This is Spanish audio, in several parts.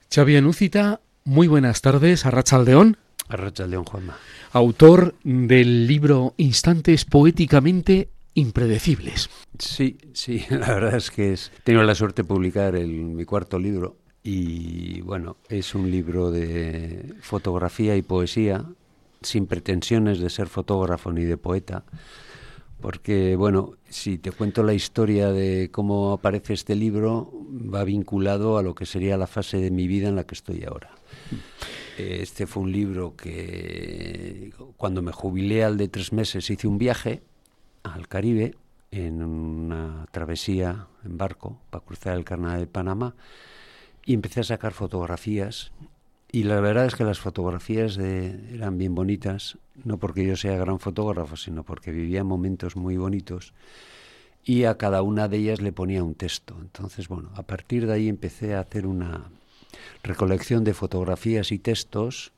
Xavi Anúcita, muy buenas tardes, arratsaldeón. Arratsaldeón, Juanma. Autor del libro Instantes poéticamente impredecibles. Sí, la verdad es que tengo la suerte de publicar mi cuarto libro y bueno, es un libro de fotografía y poesía sin pretensiones de ser fotógrafo ni de poeta, porque bueno, si te cuento la historia de cómo aparece este libro, va vinculado a lo que sería la fase de mi vida en la que estoy ahora. Este fue un libro que cuando me jubilé al de 3 meses hice un viaje al Caribe en una travesía en barco para cruzar el Canal de Panamá y empecé a sacar fotografías y la verdad es que las fotografías eran bien bonitas, no porque yo sea gran fotógrafo, sino porque vivía momentos muy bonitos y a cada una de ellas le ponía un texto. Entonces, bueno, a partir de ahí empecé a hacer una recolección de fotografías y textos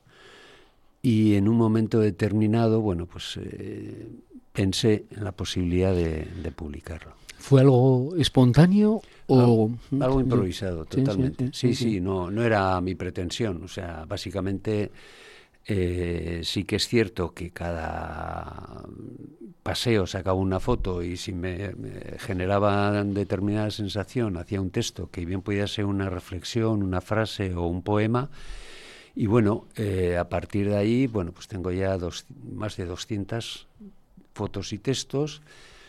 y en un momento determinado, bueno, pues pensé en la posibilidad de publicarlo. ¿Fue algo espontáneo o...? Algo improvisado, totalmente. Sí. No era mi pretensión. O sea, básicamente sí que es cierto que cada paseo sacaba una foto y si me generaba determinada sensación, hacía un texto que bien podía ser una reflexión, una frase o un poema. Y bueno, a partir de ahí, bueno, pues tengo ya más de 200 fotos y textos.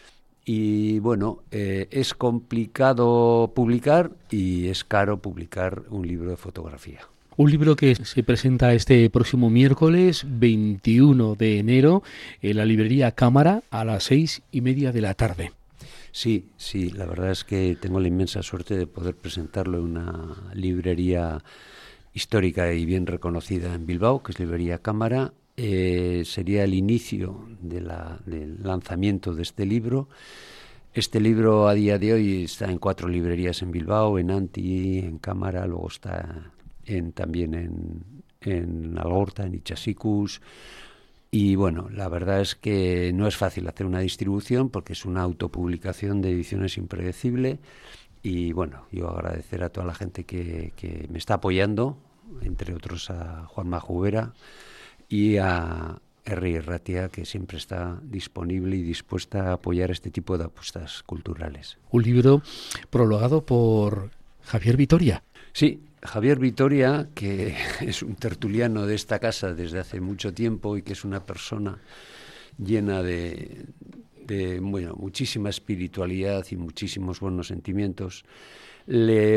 Y bueno, es complicado publicar y es caro publicar un libro de fotografía. Un libro que se presenta este próximo miércoles 21 de enero en la librería Cámara a las 6:30 de la tarde. Sí, la verdad es que tengo la inmensa suerte de poder presentarlo en una librería histórica y bien reconocida en Bilbao, que es Librería Cámara. Sería el inicio del lanzamiento de este libro. Este libro a día de hoy está en 4 librerías en Bilbao, en Anti, en Cámara, luego está también en Algorta, en Itxasicus. Y bueno, la verdad es que no es fácil hacer una distribución porque es una autopublicación de Ediciones Impredecible. Y bueno, yo agradecer a toda la gente que me está apoyando, entre otros a Juanma Jubera y a Herri Ratia, que siempre está disponible y dispuesta a apoyar este tipo de apuestas culturales. Un libro prologado por Javier Vitoria. Sí, Javier Vitoria, que es un tertuliano de esta casa desde hace mucho tiempo y que es una persona llena de muchísima espiritualidad y muchísimos buenos sentimientos, le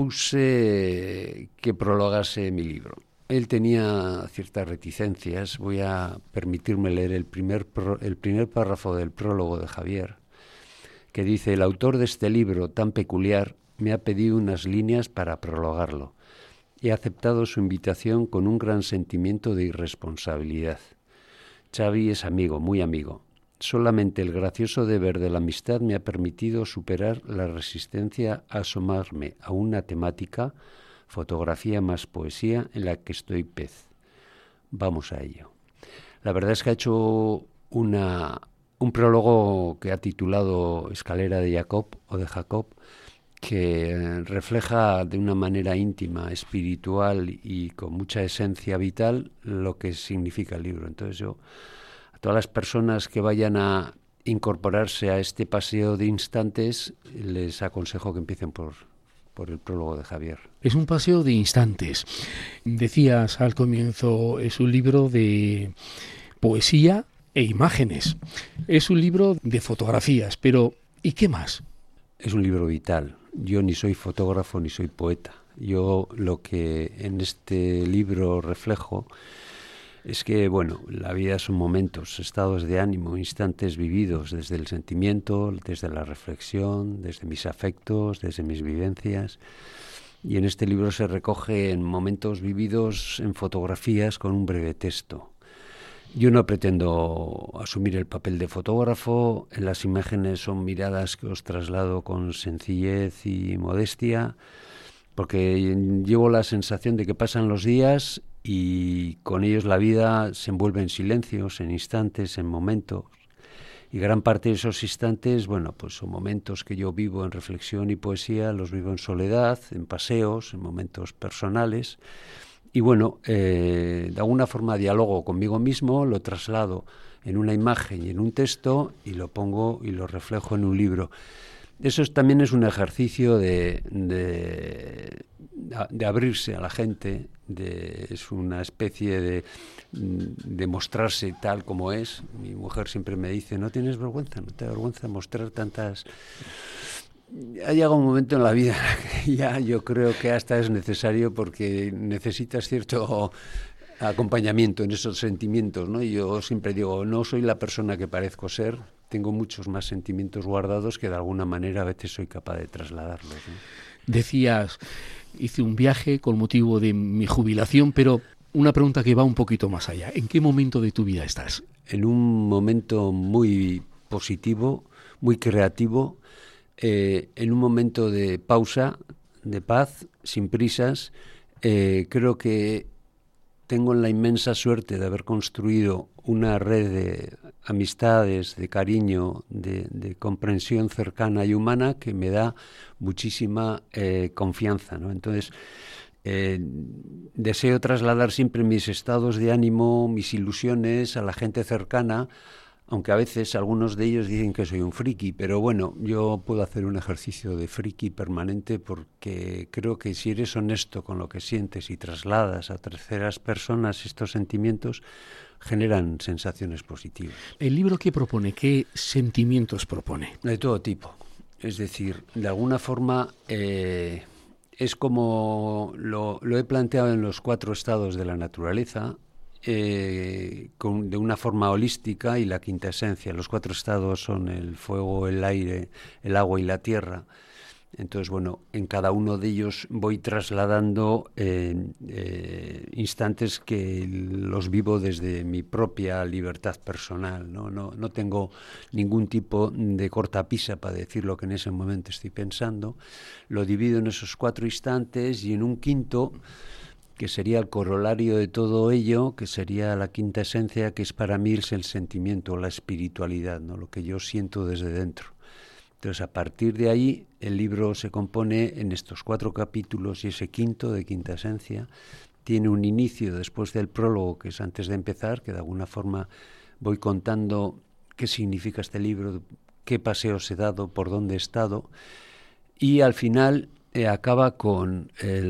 propuse que prologase mi libro. Él tenía ciertas reticencias. Voy a permitirme leer el primer párrafo del prólogo de Javier, que dice: el autor de este libro tan peculiar me ha pedido unas líneas para prologarlo. He aceptado su invitación con un gran sentimiento de irresponsabilidad. Xavi es amigo, muy amigo. Solamente el gracioso deber de la amistad me ha permitido superar la resistencia a asomarme a una temática, fotografía más poesía, en la que estoy pez. Vamos a ello. La verdad es que ha hecho un prólogo que ha titulado Escalera de Jacob o de Jacob, que refleja de una manera íntima, espiritual y con mucha esencia vital lo que significa el libro. Entonces yo, a todas las personas que vayan a incorporarse a este paseo de instantes, les aconsejo que empiecen por el prólogo de Javier. Es un paseo de instantes. Decías al comienzo, es un libro de poesía e imágenes. Es un libro de fotografías, pero ¿y qué más? Es un libro vital. Yo ni soy fotógrafo ni soy poeta. Yo lo que en este libro reflejo es que, bueno, la vida son momentos, estados de ánimo, instantes vividos desde el sentimiento, desde la reflexión, desde mis afectos, desde mis vivencias. Y en este libro se recogen momentos vividos en fotografías con un breve texto. Yo no pretendo asumir el papel de fotógrafo. Las imágenes son miradas que os traslado con sencillez y modestia, porque llevo la sensación de que pasan los días y con ellos la vida se envuelve en silencios, en instantes, en momentos. Y gran parte de esos instantes, bueno, pues son momentos que yo vivo en reflexión y poesía, los vivo en soledad, en paseos, en momentos personales. Y bueno, de alguna forma dialogo conmigo mismo, lo traslado en una imagen y en un texto y lo pongo y lo reflejo en un libro. Eso también es un ejercicio de abrirse a la gente, es una especie de mostrarse tal como es. Mi mujer siempre me dice, no tienes vergüenza, no te da vergüenza mostrar tantas... Ha llegado un momento en la vida que ya yo creo que hasta es necesario porque necesitas cierto acompañamiento en esos sentimientos, ¿no? Y yo siempre digo, no soy la persona que parezco ser, tengo muchos más sentimientos guardados que de alguna manera a veces soy capaz de trasladarlos, ¿no? Decías, hice un viaje con motivo de mi jubilación, pero una pregunta que va un poquito más allá. ¿En qué momento de tu vida estás? En un momento muy positivo, muy creativo, en un momento de pausa, de paz, sin prisas. Creo que tengo la inmensa suerte de haber construido una red de amistades, de cariño, de comprensión cercana y humana que me da muchísima confianza, ¿no? Entonces, deseo trasladar siempre mis estados de ánimo, mis ilusiones a la gente cercana, aunque a veces algunos de ellos dicen que soy un friki, pero bueno, yo puedo hacer un ejercicio de friki permanente porque creo que si eres honesto con lo que sientes y trasladas a terceras personas estos sentimientos, generan sensaciones positivas. ¿El libro qué propone? ¿Qué sentimientos propone? De todo tipo. Es decir, de alguna forma es como lo he planteado en los 4 estados de la naturaleza, de una forma holística, y la quinta esencia. Los 4 estados son el fuego, el aire, el agua y la tierra. Entonces, bueno, en cada uno de ellos voy trasladando instantes que los vivo desde mi propia libertad personal, ¿no? No tengo ningún tipo de cortapisa para decir lo que en ese momento estoy pensando. Lo divido en esos 4 instantes y en un quinto, que sería el corolario de todo ello, que sería la quinta esencia, que es para mí es el sentimiento, la espiritualidad, ¿no? Lo que yo siento desde dentro. Entonces, a partir de ahí, el libro se compone en estos 4 capítulos y ese quinto de quinta esencia tiene un inicio después del prólogo, que es antes de empezar, que de alguna forma voy contando qué significa este libro, qué paseos he dado, por dónde he estado, y al final acaba con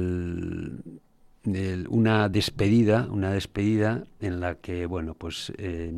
una despedida en la que, bueno, pues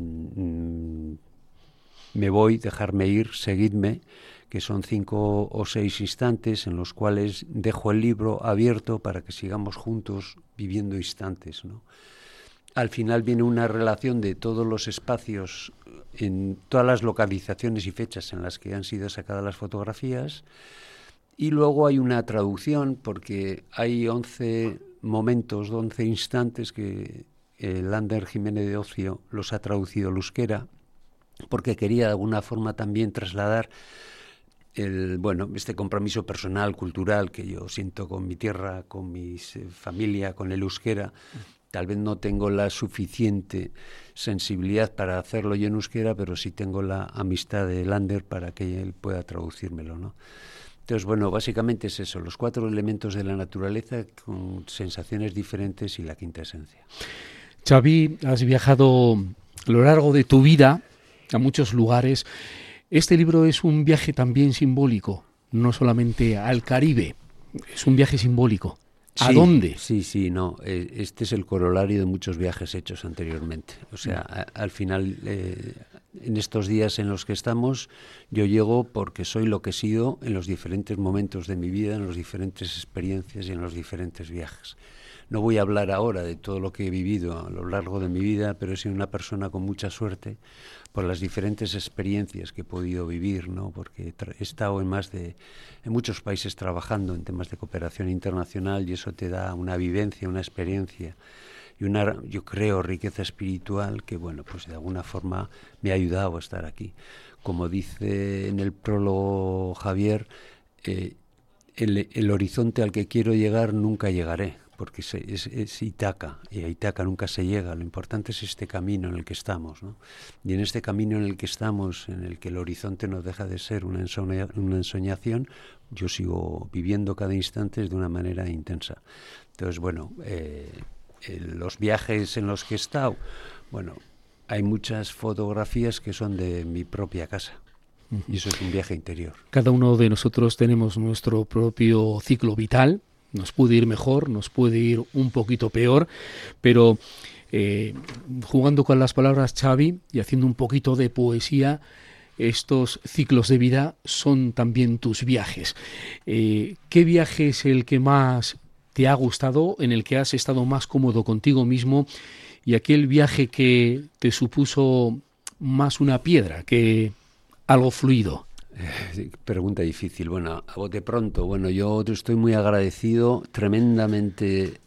me voy, dejarme ir, seguidme, que son 5 o 6 instantes en los cuales dejo el libro abierto para que sigamos juntos viviendo instantes, ¿no? Al final viene una relación de todos los espacios, en todas las localizaciones y fechas en las que han sido sacadas las fotografías, y luego hay una traducción, porque hay 11 momentos, 11 instantes que Lander Jiménez de Ocio los ha traducido al euskera, porque quería de alguna forma también trasladar este compromiso personal, cultural, que yo siento con mi tierra, con mi familia, con el euskera. Tal vez no tengo la suficiente sensibilidad para hacerlo yo en euskera, pero sí tengo la amistad de Lander para que él pueda traducírmelo, ¿no? Entonces, bueno, básicamente es eso, los 4 elementos de la naturaleza con sensaciones diferentes y la quinta esencia. Xavi, has viajado a lo largo de tu vida a muchos lugares. Este libro es un viaje también simbólico, no solamente al Caribe, es un viaje simbólico. ¿A dónde? Sí, no. Este es el corolario de muchos viajes hechos anteriormente. O sea, al final, en estos días en los que estamos, yo llego porque soy lo que he sido en los diferentes momentos de mi vida, en las diferentes experiencias y en los diferentes viajes. No voy a hablar ahora de todo lo que he vivido a lo largo de mi vida, pero he sido una persona con mucha suerte por las diferentes experiencias que he podido vivir, ¿no? Porque he estado en muchos países trabajando en temas de cooperación internacional, y eso te da una vivencia, una experiencia y una, yo creo, riqueza espiritual que, bueno, pues de alguna forma me ha ayudado a estar aquí. Como dice en el prólogo Javier, el horizonte al que quiero llegar nunca llegaré, porque es Ítaca, y a Ítaca nunca se llega. Lo importante es este camino en el que estamos, ¿no? Y en este camino en el que estamos, en el que el horizonte no deja de ser una ensoñación, yo sigo viviendo cada instante de una manera intensa. Entonces, bueno, los viajes en los que he estado, bueno, hay muchas fotografías que son de mi propia casa. Y eso es un viaje interior. Cada uno de nosotros tenemos nuestro propio ciclo vital. Nos puede ir mejor, nos puede ir un poquito peor, pero jugando con las palabras, Xavi, y haciendo un poquito de poesía, estos ciclos de vida son también tus viajes. ¿Qué viaje es el que más te ha gustado, en el que has estado más cómodo contigo mismo, y aquel viaje que te supuso más una piedra que algo fluido? Pregunta difícil. Bueno, a bote pronto. Bueno, yo estoy muy agradecido, tremendamente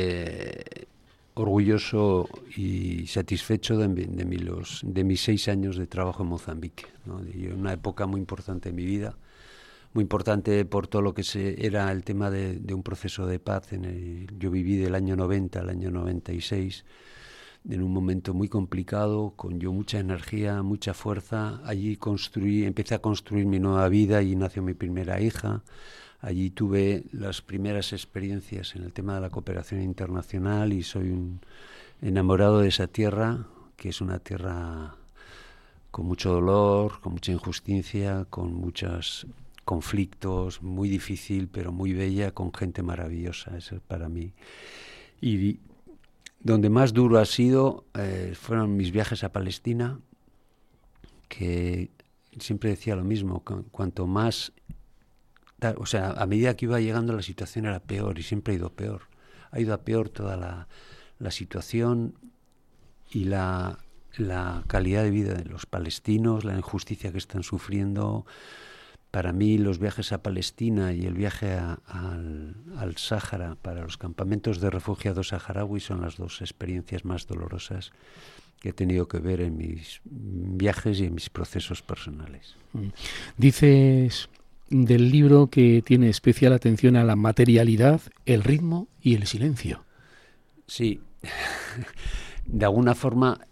orgulloso y satisfecho de mis 6 años de trabajo en Mozambique, ¿no? Y una época muy importante en mi vida, muy importante por todo lo que era el tema de un proceso de paz. Yo viví del año 90 al año 96, en un momento muy complicado, con yo mucha energía, mucha fuerza. Allí empecé a construir mi nueva vida y nació mi primera hija. Allí tuve las primeras experiencias en el tema de la cooperación internacional y soy un enamorado de esa tierra, que es una tierra con mucho dolor, con mucha injusticia, con muchos conflictos, muy difícil, pero muy bella, con gente maravillosa. Eso es para mí. Y donde más duro ha sido fueron mis viajes a Palestina, que siempre decía lo mismo, cuanto más, o sea, a medida que iba llegando la situación era peor y siempre ha ido peor. Ha ido a peor toda la situación y la calidad de vida de los palestinos, la injusticia que están sufriendo. Para mí los viajes a Palestina y el viaje al Sáhara para los campamentos de refugiados saharauis son las dos experiencias más dolorosas que he tenido que ver en mis viajes y en mis procesos personales. Dices del libro que tiene especial atención a la materialidad, el ritmo y el silencio. Sí, de alguna forma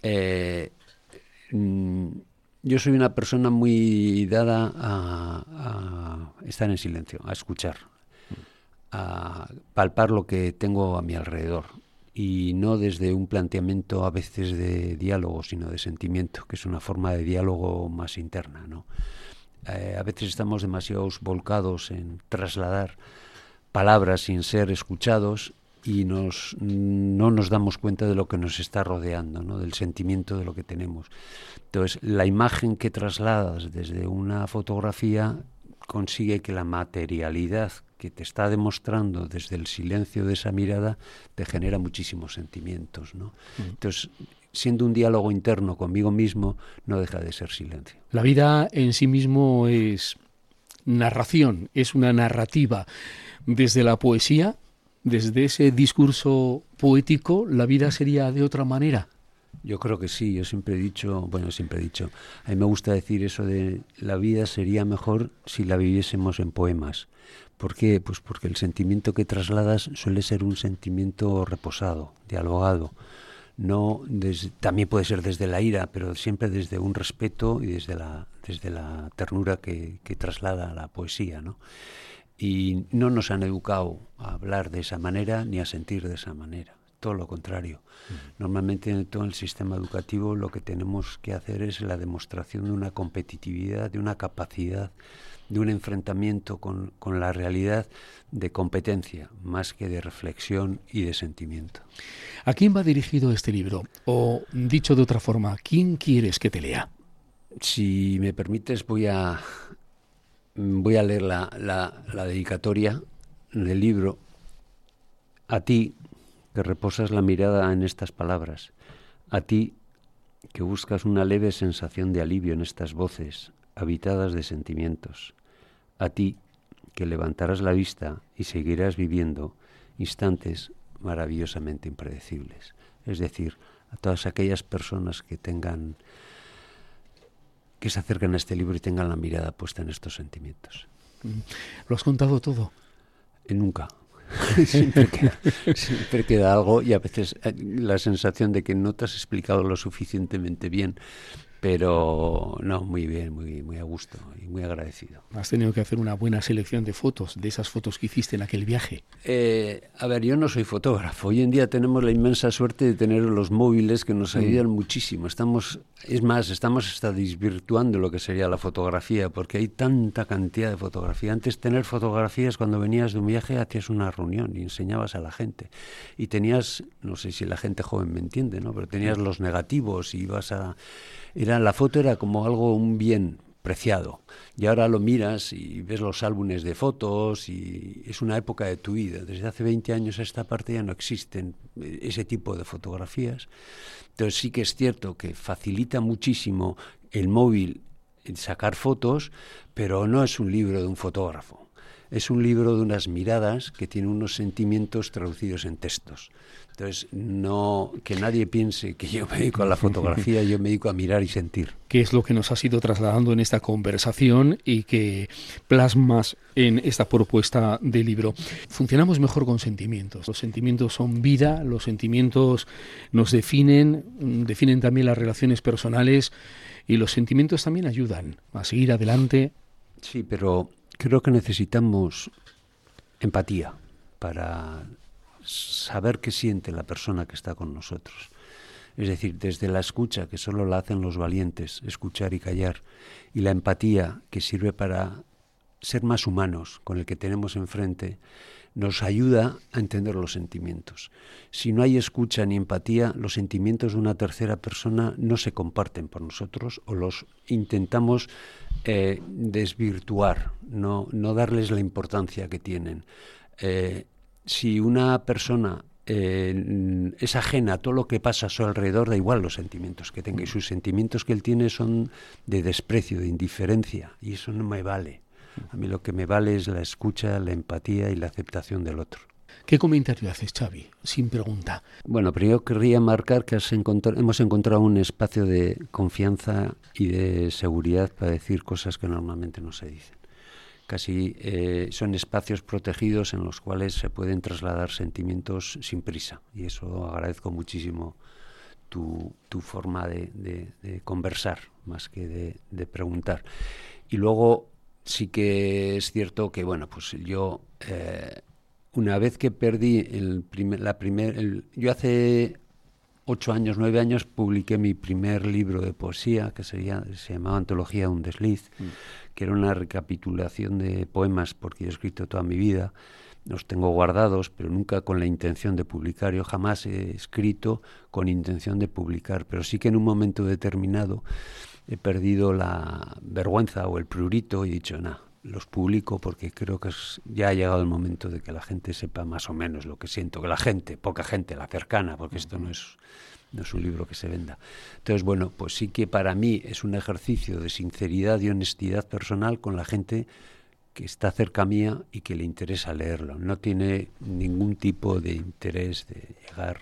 yo soy una persona muy dada a estar en silencio, a escuchar, a palpar lo que tengo a mi alrededor, y no desde un planteamiento a veces de diálogo, sino de sentimiento, que es una forma de diálogo más interna, ¿no? A veces estamos demasiado volcados en trasladar palabras sin ser escuchados y no nos damos cuenta de lo que nos está rodeando, ¿no? Del sentimiento de lo que tenemos. Entonces, la imagen que trasladas desde una fotografía consigue que la materialidad que te está demostrando desde el silencio de esa mirada te genera muchísimos sentimientos, ¿no? Entonces, siendo un diálogo interno conmigo mismo, no deja de ser silencio. La vida en sí mismo es narración, es una narrativa. Desde la poesía, desde ese discurso poético, ¿la vida sería de otra manera? Yo creo que sí. Yo siempre he dicho, a mí me gusta decir eso de la vida sería mejor si la viviésemos en poemas. ¿Por qué? Pues porque el sentimiento que trasladas suele ser un sentimiento reposado, dialogado. También puede ser desde la ira, pero siempre desde un respeto y desde la ternura que traslada la poesía, ¿no? Y no nos han educado a hablar de esa manera ni a sentir de esa manera. Todo lo contrario. Normalmente en todo el sistema educativo lo que tenemos que hacer es la demostración de una competitividad, de una capacidad, de un enfrentamiento con la realidad, de competencia, más que de reflexión y de sentimiento. ¿A quién va dirigido este libro? O, dicho de otra forma, ¿quién quieres que te lea? Si me permites, voy a leer la dedicatoria del libro a ti, que reposas la mirada en estas palabras, a ti que buscas una leve sensación de alivio en estas voces habitadas de sentimientos, a ti que levantarás la vista y seguirás viviendo instantes maravillosamente impredecibles. Es decir, a todas aquellas personas que se acercan a este libro y tengan la mirada puesta en estos sentimientos. ¿Lo has contado todo? Nunca. siempre queda algo, y a veces la sensación de que no te has explicado lo suficientemente bien. Pero no, muy bien, muy a gusto y muy agradecido. Has tenido que hacer una buena selección de fotos, de esas fotos que hiciste en aquel viaje. A ver, yo no soy fotógrafo. Hoy en día tenemos la inmensa suerte de tener los móviles que nos ayudan muchísimo. Estamos hasta desvirtuando lo que sería la fotografía, porque hay tanta cantidad de fotografía. Antes, tener fotografías, cuando venías de un viaje, hacías una reunión y enseñabas a la gente. Y tenías, no sé si la gente joven me entiende, ¿no? Pero tenías los negativos y ibas a... la foto era como algo, un bien preciado, y ahora lo miras y ves los álbumes de fotos y es una época de tu vida. Desde hace 20 años a esta parte ya no existen ese tipo de fotografías. Entonces sí que es cierto que facilita muchísimo el móvil sacar fotos, pero no es un libro de un fotógrafo. Es un libro de unas miradas que tienen unos sentimientos traducidos en textos. Entonces, no que nadie piense que yo me dedico a la fotografía, yo me dedico a mirar y sentir. Que es lo que nos has ido trasladando en esta conversación y que plasmas en esta propuesta de libro. Funcionamos mejor con sentimientos. Los sentimientos son vida, los sentimientos nos definen también las relaciones personales, y los sentimientos también ayudan a seguir adelante. Sí, pero creo que necesitamos empatía para saber qué siente la persona que está con nosotros. Es decir, desde la escucha, que solo la hacen los valientes, escuchar y callar, y la empatía, que sirve para ser más humanos con el que tenemos enfrente, nos ayuda a entender los sentimientos. Si no hay escucha ni empatía, los sentimientos de una tercera persona no se comparten por nosotros, o los intentamos desvirtuar, no darles la importancia que tienen. Si una persona es ajena a todo lo que pasa a su alrededor, da igual los sentimientos que tenga, y sus sentimientos que él tiene son de desprecio, de indiferencia, y eso no me vale. A mí lo que me vale es la escucha, la empatía y la aceptación del otro. ¿Qué comentario haces, Xavi? Sin pregunta. Bueno, pero yo querría marcar que hemos encontrado un espacio de confianza y de seguridad para decir cosas que normalmente no se dicen. Casi son espacios protegidos en los cuales se pueden trasladar sentimientos sin prisa, y eso agradezco muchísimo tu forma de conversar más que de preguntar. Y luego sí que es cierto que, bueno, pues yo una vez que perdí yo hace 8 años, 9 años, publiqué mi primer libro de poesía, que se llamaba Antología de un desliz, que era una recapitulación de poemas, porque yo he escrito toda mi vida, los tengo guardados, pero nunca con la intención de publicar. Yo jamás he escrito con intención de publicar, pero sí que en un momento determinado he perdido la vergüenza o el prurito y he dicho, los publico porque creo que ya ha llegado el momento de que la gente sepa más o menos lo que siento, que la gente, poca gente, la cercana, porque esto no es un libro que se venda. Entonces, bueno, pues sí que para mí es un ejercicio de sinceridad y honestidad personal con la gente que está cerca mía y que le interesa leerlo. No tiene ningún tipo de interés de llegar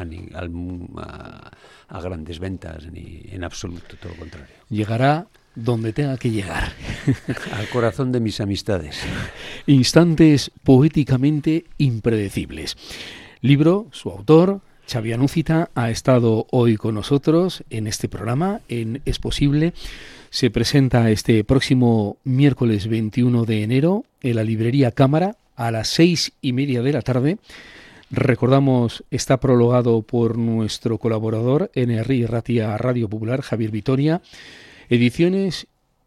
a grandes ventas, ni en absoluto, todo lo contrario. Llegará donde tenga que llegar. Al corazón de mis amistades. Instantes poéticamente impredecibles. Libro, su autor, Xavi Anúcita, ha estado hoy con nosotros en este programa, en Es Posible. Se presenta este próximo miércoles 21 de enero en la librería Cámara a las 6:30 de la tarde. Recordamos, está prologado por nuestro colaborador en RI Ratia Radio Popular, Javier Vitoria. Ediciones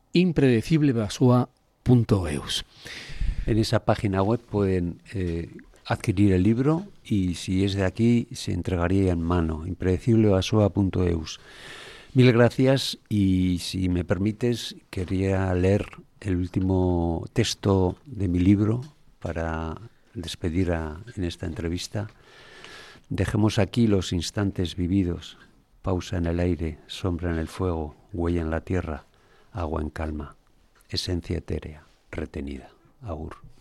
impredeciblebasoa.eus. En esa página web pueden adquirir el libro, y si es de aquí se entregaría en mano, impredeciblebasoa.eus. Mil gracias, y si me permites, quería leer el último texto de mi libro para despedir en esta entrevista. Dejemos aquí los instantes vividos, pausa en el aire, sombra en el fuego, huella en la tierra, agua en calma, esencia etérea, retenida. Agur.